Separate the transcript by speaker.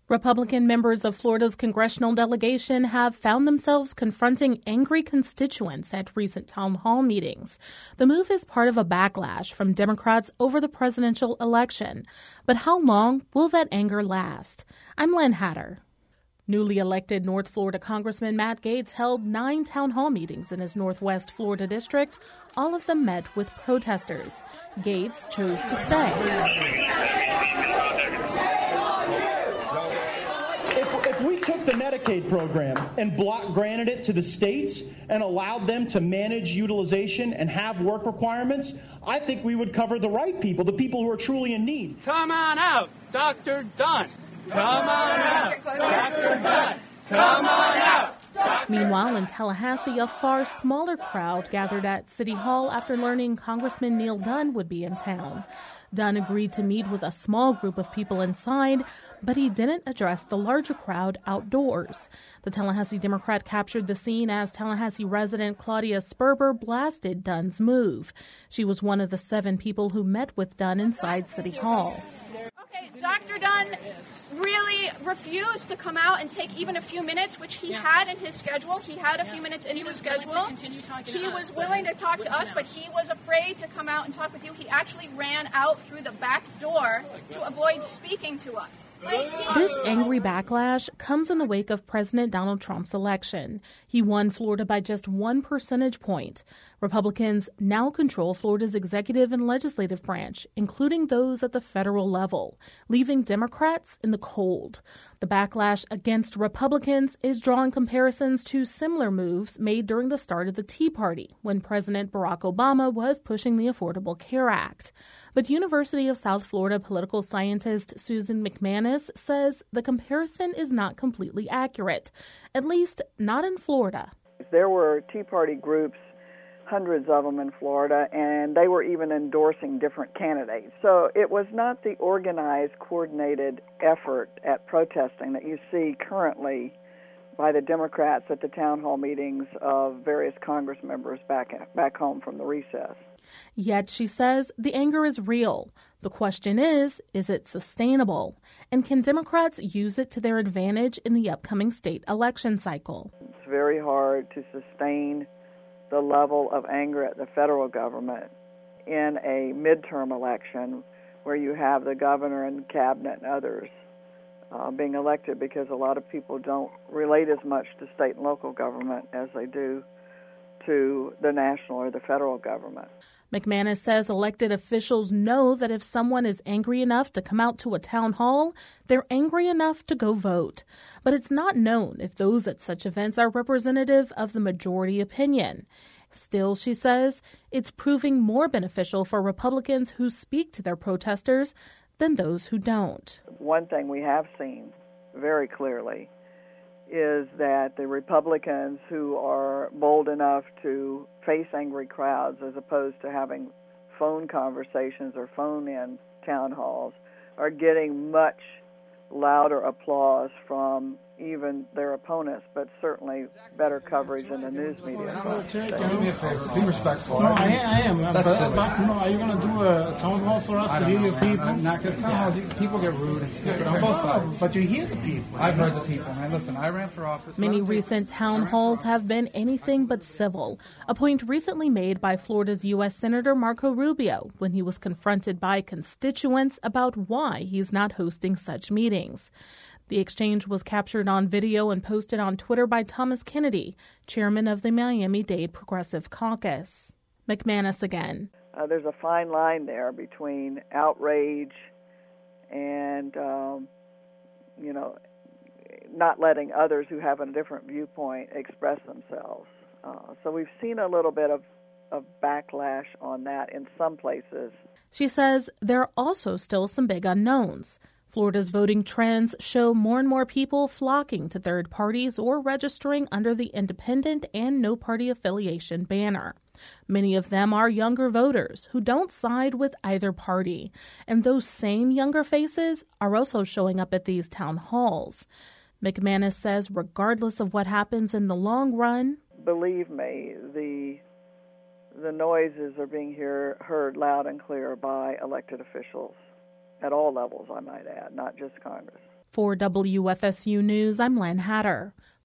Speaker 1: Republican members of Florida's congressional delegation have found themselves confronting angry constituents at recent town hall meetings. The move is part of a backlash from Democrats over the presidential election. But how long will that anger last? I'm Lynn Hatter. Newly elected North Florida Congressman Matt Gaetz held 9 town hall meetings in his Northwest Florida district. All of them met with protesters. Gaetz chose to stay.
Speaker 2: If we took the Medicaid program and block granted it to the states and allowed them to manage utilization and have work requirements, I think we would cover the right people, the people who are truly in need.
Speaker 3: Come on out, Dr. Dunn. Come on out, Dr. Dunn. Come on out.
Speaker 1: Meanwhile, in Tallahassee, a far smaller crowd gathered at City Hall after learning Congressman Neil Dunn would be in town. Dunn agreed to meet with a small group of people inside, but he didn't address the larger crowd outdoors. The Tallahassee Democrat captured the scene as Tallahassee resident Claudia Sperber blasted Dunn's move. She was one of the 7 people who met with Dunn inside City Hall.
Speaker 4: Okay, Dr. Dunn really refused to come out and take even a few minutes, which he had in his schedule. He had a few minutes in his schedule. He was willing to talk to us, but he was afraid to come out and talk with you. He actually ran out through the back door to avoid speaking to us.
Speaker 1: This angry backlash comes in the wake of President Donald Trump's election. He won Florida by just 1 percentage point. Republicans now control Florida's executive and legislative branch, including those at the federal level, leaving Democrats in the cold. The backlash against Republicans is drawing comparisons to similar moves made during the start of the Tea Party, when President Barack Obama was pushing the Affordable Care Act. But University of South Florida political scientist Susan McManus says the comparison is not completely accurate, at least not in Florida.
Speaker 5: There were Tea Party groups, hundreds of them in Florida, and they were even endorsing different candidates. So it was not the organized, coordinated effort at protesting that you see currently by the Democrats at the town hall meetings of various Congress members back home from the recess.
Speaker 1: Yet, she says, the anger is real. The question is it sustainable? And can Democrats use it to their advantage in the upcoming state election cycle?
Speaker 5: It's very hard to sustain the level of anger at the federal government in a midterm election where you have the governor and cabinet and others being elected, because a lot of people don't relate as much to state and local government as they do to the national or the federal government.
Speaker 1: McManus says elected officials know that if someone is angry enough to come out to a town hall, they're angry enough to go vote. But it's not known if those at such events are representative of the majority opinion. Still, she says, it's proving more beneficial for Republicans who speak to their protesters than those who don't.
Speaker 5: One thing we have seen very clearly is that the Republicans who are bold enough to face angry crowds as opposed to having phone conversations or phone-in town halls are getting much louder applause from even their opponents, but certainly better coverage in the news media.
Speaker 6: Do me a favor, be respectful.
Speaker 7: No, I am. But are you going to do a town hall for us to hear your people?
Speaker 6: Not because town halls, people get rude and stupid on both sides.
Speaker 7: But you hear the people.
Speaker 6: I've heard the people. Man, listen, I ran for office.
Speaker 1: Many recent town halls have been anything but civil, a point recently made by Florida's U.S. Senator Marco Rubio when he was confronted by constituents about why he's not hosting such meetings. The exchange was captured on video and posted on Twitter by Thomas Kennedy, chairman of the Miami-Dade Progressive Caucus. McManus again.
Speaker 5: There's a fine line there between outrage and, not letting others who have a different viewpoint express themselves. So we've seen a little bit of backlash on that in some places.
Speaker 1: She says there are also still some big unknowns. Florida's voting trends show more and more people flocking to third parties or registering under the independent and no party affiliation banner. Many of them are younger voters who don't side with either party, and those same younger faces are also showing up at these town halls. McManus says regardless of what happens in the long run,
Speaker 5: believe me, the noises are being heard loud and clear by elected officials. At all levels, I might add, not just Congress.
Speaker 1: For WFSU News, I'm Len Hatter.